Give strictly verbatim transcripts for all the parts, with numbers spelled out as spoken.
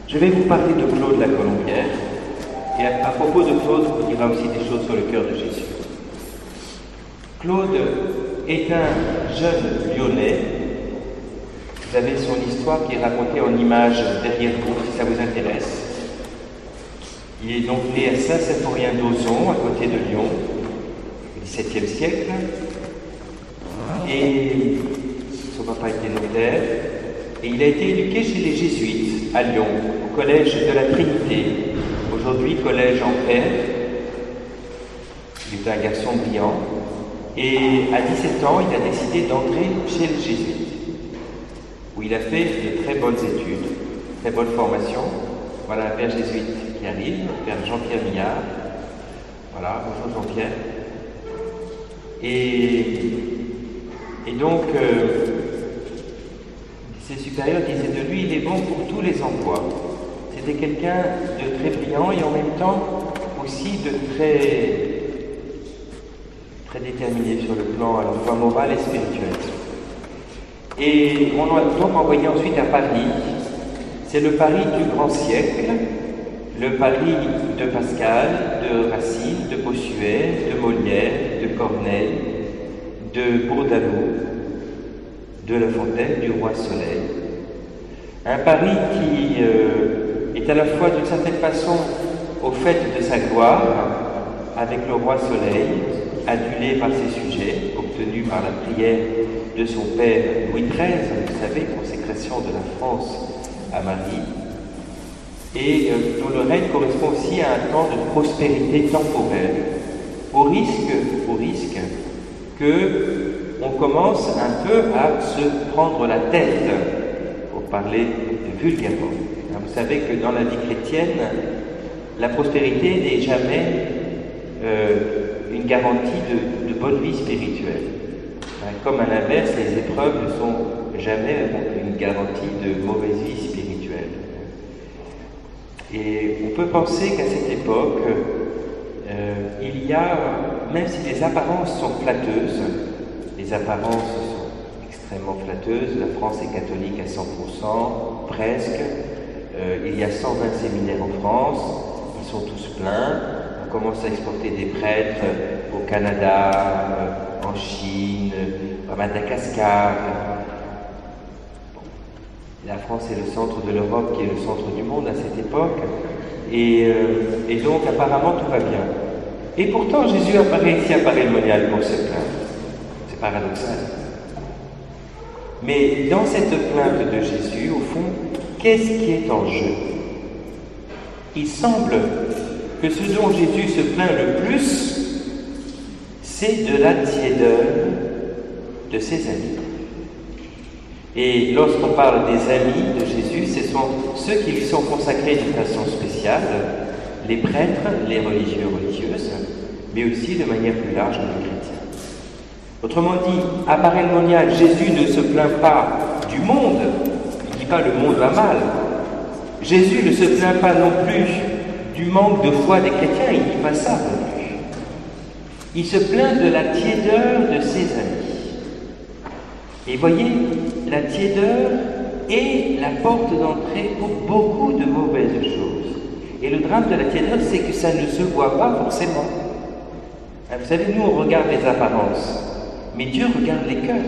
Je vais vous parler de Claude la Colombière, et à, à propos de Claude, on dira aussi des choses sur le cœur de Jésus. Claude est un jeune Lyonnais. Vous avez son histoire qui est racontée en images derrière vous, si ça vous intéresse. Il est donc né à Saint-Symphorien d'Ozon, à côté de Lyon, au dix-septième siècle. Et son papa était notaire. Et il a été éduqué chez les Jésuites, à Lyon, au collège de la Trinité, aujourd'hui collège en paix. Il était un garçon brillant. Et à dix-sept ans, il a décidé d'entrer chez les Jésuites, où il a fait de très bonnes études, très bonne formation. Voilà un père jésuite qui arrive, le père Jean-Pierre Millard. Voilà, bonjour Jean-Pierre. Et, et donc, euh, ses supérieurs disaient de lui, il est bon pour tous les emplois. C'était quelqu'un de très brillant et en même temps aussi de très, très déterminé sur le plan à la fois moral et spirituel. Et on l'a donc envoyé ensuite à Paris. C'est le Paris du grand siècle, le Paris de Pascal, de Racine, de Bossuet, de Molière, de Corneille, de Bourdaloue, de La Fontaine, du Roi Soleil. Un Paris qui euh, est à la fois d'une certaine façon au fait de sa gloire, avec le Roi Soleil, adulé par ses sujets, obtenu par la prière de son père Louis treize, vous savez, consécration de la France à Marie, et euh, dont le règne correspond aussi à un temps de prospérité temporaire, au risque, au risque que on commence un peu à se prendre la tête, pour parler vulgairement. Vous savez que dans la vie chrétienne, la prospérité n'est jamais euh, une garantie de, de bonne vie spirituelle. Comme à l'inverse, les épreuves ne sont jamais une garantie de mauvaise vie spirituelle. Et on peut penser qu'à cette époque, euh, il y a, même si les apparences sont flatteuses, les apparences sont extrêmement flatteuses, la France est catholique à cent pour cent, presque, euh, il y a cent vingt séminaires en France, ils sont tous pleins, on commence à exporter des prêtres au Canada, euh, en Chine, à Madagascar. Bon. La France est le centre de l'Europe qui est le centre du monde à cette époque, et, euh, et donc apparemment tout va bien. Et pourtant Jésus apparaît ici à Paray-le-Monial pour se plaindre. C'est paradoxal. Mais dans cette plainte de Jésus, au fond, qu'est-ce qui est en jeu? Il semble que ce dont Jésus se plaint le plus, c'est de la tiédeur de ses amis. Et lorsqu'on parle des amis de Jésus, ce sont ceux qui lui sont consacrés d'une façon spéciale, les prêtres, les religieux, religieuses, mais aussi de manière plus large les chrétiens. Autrement dit, à Paray-le-Monial, Jésus ne se plaint pas du monde, il ne dit pas le monde va mal. Jésus ne se plaint pas non plus du manque de foi des chrétiens, il ne dit pas ça non plus. Il se plaint de la tiédeur de ses amis. Et voyez, la tiédeur est la porte d'entrée pour beaucoup de mauvaises choses. Et le drame de la tiédeur, c'est que ça ne se voit pas forcément. Vous savez, nous, on regarde les apparences, mais Dieu regarde les cœurs.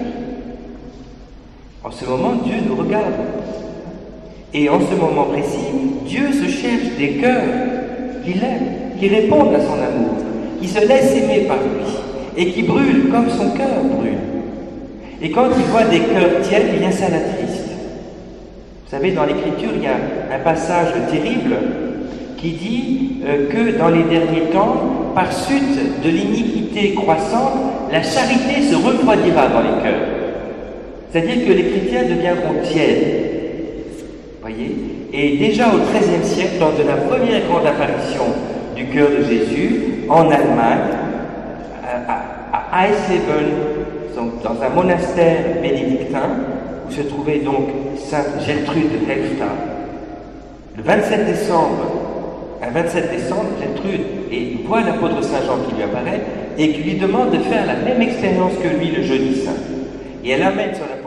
En ce moment, Dieu nous regarde. Et en ce moment précis, Dieu se cherche des cœurs qu'il aime, qui répondent à son amour, qui se laissent aimer par lui, et qui brûlent comme son cœur brûle. Et quand il voit des cœurs tièdes, eh bien ça l'attriste. Vous savez, dans l'Écriture, il y a un passage terrible qui dit euh, que dans les derniers temps, par suite de l'iniquité croissante, la charité se refroidira dans les cœurs. C'est-à-dire que les chrétiens deviendront tièdes. Voyez? Et déjà au treizième siècle, lors de la première grande apparition du cœur de Jésus, en Allemagne, à, à Eisleben, dans un monastère bénédictin, où se trouvait donc Sainte Gertrude de Helfta, le vingt-sept décembre, un vingt-sept décembre, Gertrude et voit l'apôtre Saint Jean qui lui apparaît et qui lui demande de faire la même expérience que lui, le jeudi saint. Et elle amène sur la